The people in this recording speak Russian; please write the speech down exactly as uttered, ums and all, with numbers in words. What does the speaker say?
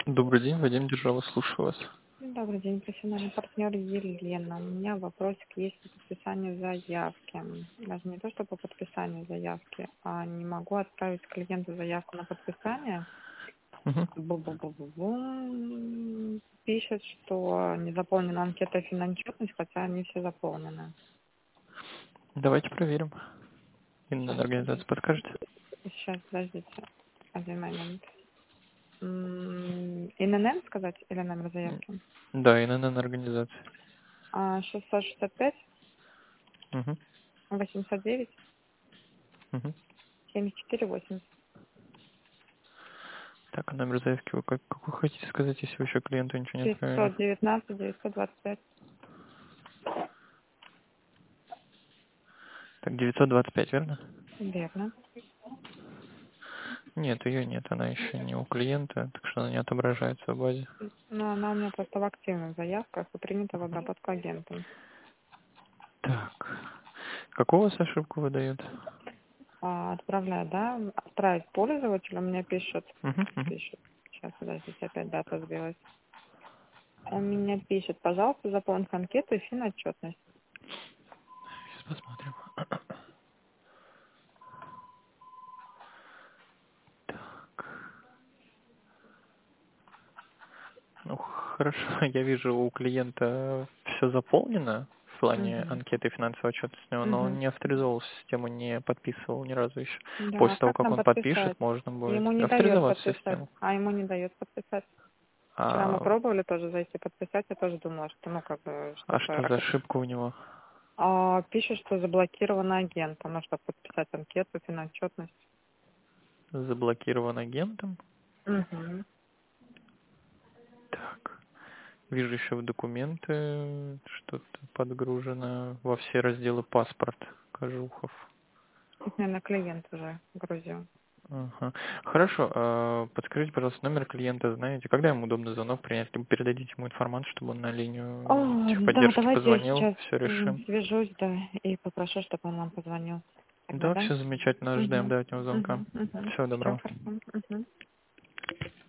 Добрый день, Вадим Держава, слушаю вас. Добрый день, профессиональный партнер Елена. У меня вопросик есть по подписанию заявки. Даже не то, что по подписанию заявки, а не могу отправить клиенту заявку на подписание. Мгм. Бу-бу-бу-бу-бум. Пишет, что не заполнена анкета финансовая, хотя они все заполнены. Давайте проверим. Сейчас, Именно организацию подождите. подскажете? Сейчас, подождите. Один момент. М, эн эн эм сказать или номер М, заявки? Да, и ИНН организации. А, шестьсот шестьдесят пять Мгм. восемьсот девять Мгм. семьдесят четыре восемьдесят. Так, а номер заявки вы как, какой хотите сказать, если вы еще клиенту ничего не отправили? девятьсот девятнадцать девятьсот двадцать пять. Так, девятьсот двадцать пять, верно? Верно. Нет, ее нет, она еще не у клиента, так что она не отображается в базе. Но она у меня просто в активных заявках и принята в обработку агентом. Так, какую у вас ошибку выдает? А, отправляю, да, отправить пользователю, у меня пишет, Мгм, мгм. пишет, сейчас, подождите, опять дата сбилась. Он меня пишет, пожалуйста, заполните анкету и финотчетность. Сейчас посмотрим. Ну, хорошо, я вижу, у клиента все заполнено в плане Угу. анкеты финансовой отчетности, но он Угу. не авторизовался в систему, не подписывал ни разу еще. Да, а После того, как как нам он подпишет, подписать? можно будет Ему не дает авторизоваться в подписать, систему. а ему не дает подписать. Вчера мы А, пробовали тоже зайти подписать, я тоже думала, что, ну, как бы, а что-то. что за ошибка у него? А, пишет, что заблокирован агент. Ну, чтобы подписать анкету, финотчетность. Заблокирован агентом? Угу. Так, вижу еще в документы что-то подгружено во все разделы паспорт, Кожухов. Их, наверное, клиент уже грузил. Ага. Хорошо. а, Подскажите, пожалуйста, номер клиента знаете? Когда ему удобно звонок принять? Либо передадите ему информацию, чтобы он на О, линию да, техподдержки давайте я позвонил, сейчас все м, решим. свяжусь, да, и попрошу, чтобы он нам позвонил. Тогда, Да, да? все замечательно, ждем Угу. до этого звонка. Угу. Угу. Всего Все доброго. хорошо. Угу.